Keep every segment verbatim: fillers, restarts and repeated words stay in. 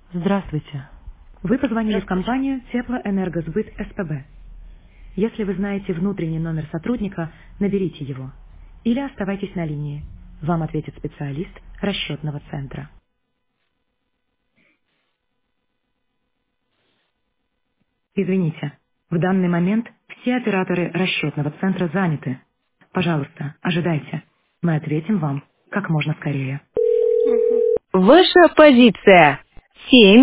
Здравствуйте. Вы позвонили в Здравствуйте. компанию Теплоэнергосбыт СПБ. Если вы знаете внутренний номер сотрудника, наберите его. Или оставайтесь на линии. Вам ответит специалист расчетного центра. Извините, в данный момент все операторы расчетного центра заняты. Пожалуйста, ожидайте. Мы ответим вам как можно скорее. Мгм. Ваша позиция. Семь.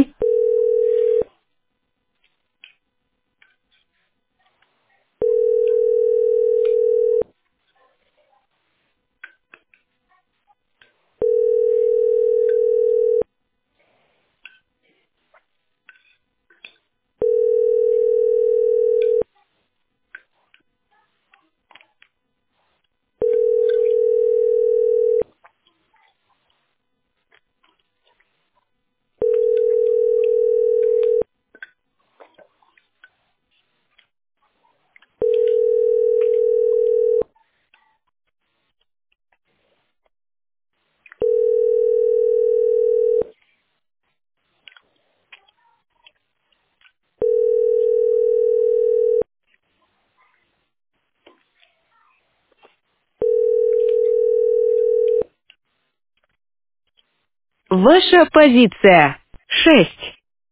Ваша позиция. Шесть.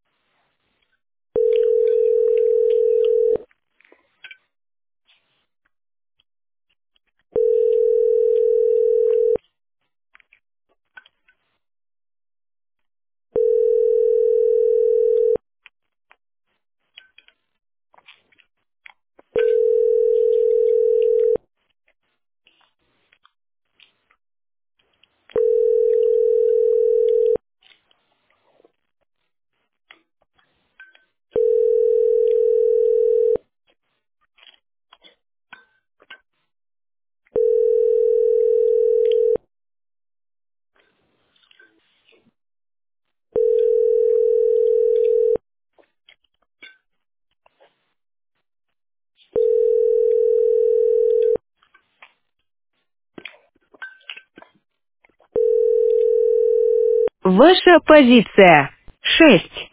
Ваша позиция. Шесть.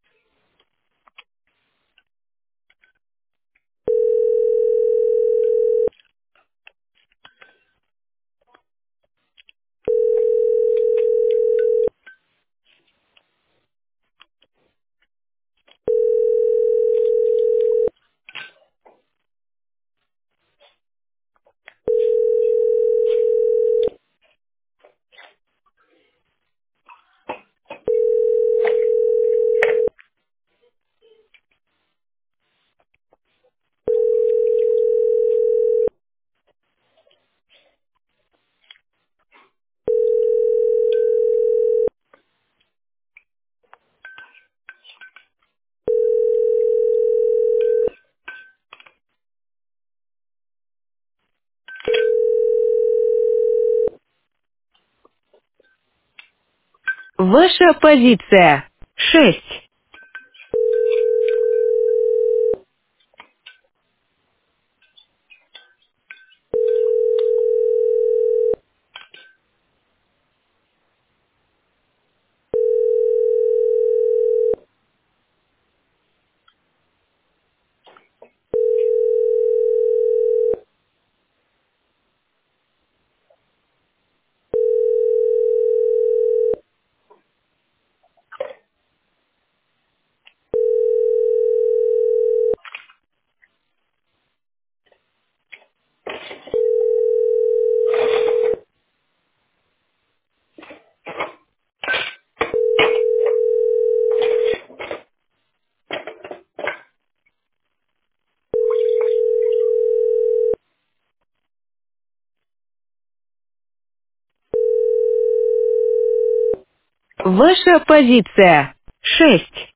Ваша позиция. Шесть. Ваша позиция. Шесть.